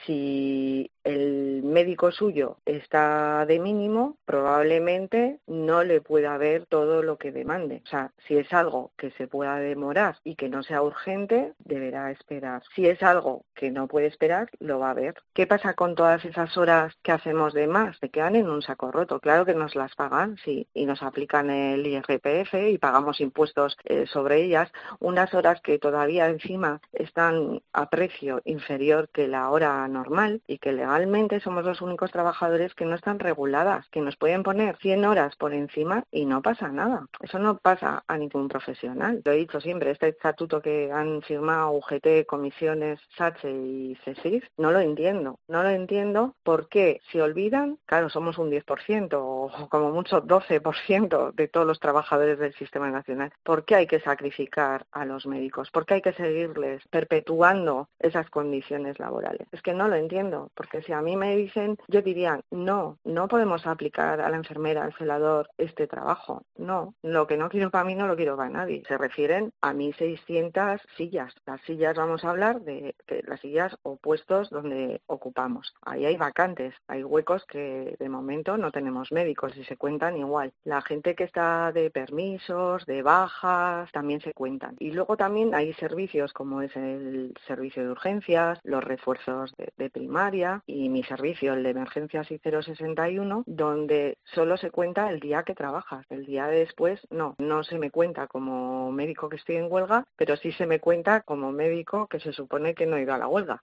Si el médico suyo está de mínimo, probablemente no le pueda ver todo lo que demande. O sea, si es algo que se pueda demorar y que no sea urgente, deberá esperar. Si es algo que no puede esperar, lo va a ver. ¿Qué pasa con todas esas horas que hacemos de más? Se quedan en un saco roto. Claro que nos las pagan, sí, y nos aplican el IRPF y pagamos impuestos sobre ellas. Unas horas que todavía encima están a precio inferior que la hora normal y que legalmente somos los únicos trabajadores que no están reguladas, que nos pueden poner 100 horas por encima y no pasa nada. Eso no pasa a ningún profesional. Lo he dicho siempre, este estatuto que han firmado UGT, comisiones, SACHE y CESIF, no lo entiendo. No lo entiendo porque si olvidan, claro, somos un 10% o como mucho 12% de todos los trabajadores del sistema nacional. ¿Por qué hay que sacrificar a los médicos? ¿Por qué hay que seguirles perpetuando esas condiciones laborales? Es que no lo entiendo, porque si a mí me dicen, yo diría, no podemos aplicar a la enfermera, al celador, este trabajo. No, lo que no quiero para mí no lo quiero para nadie. Se refieren a 1.600 sillas. Las sillas, vamos a hablar de las sillas o puestos donde ocupamos. Ahí hay vacantes, hay huecos que de momento no tenemos médicos y se cuentan igual. La gente que está de permisos, de bajas, también se cuentan. Y luego también hay servicios como es el servicio de urgencias, los refuerzos de primaria y mi servicio, el de emergencias y 061, donde solo se cuenta el día que trabajas. El día después no se me cuenta como médico que estoy en huelga, pero sí se me cuenta como médico que se supone que no ha ido a la huelga.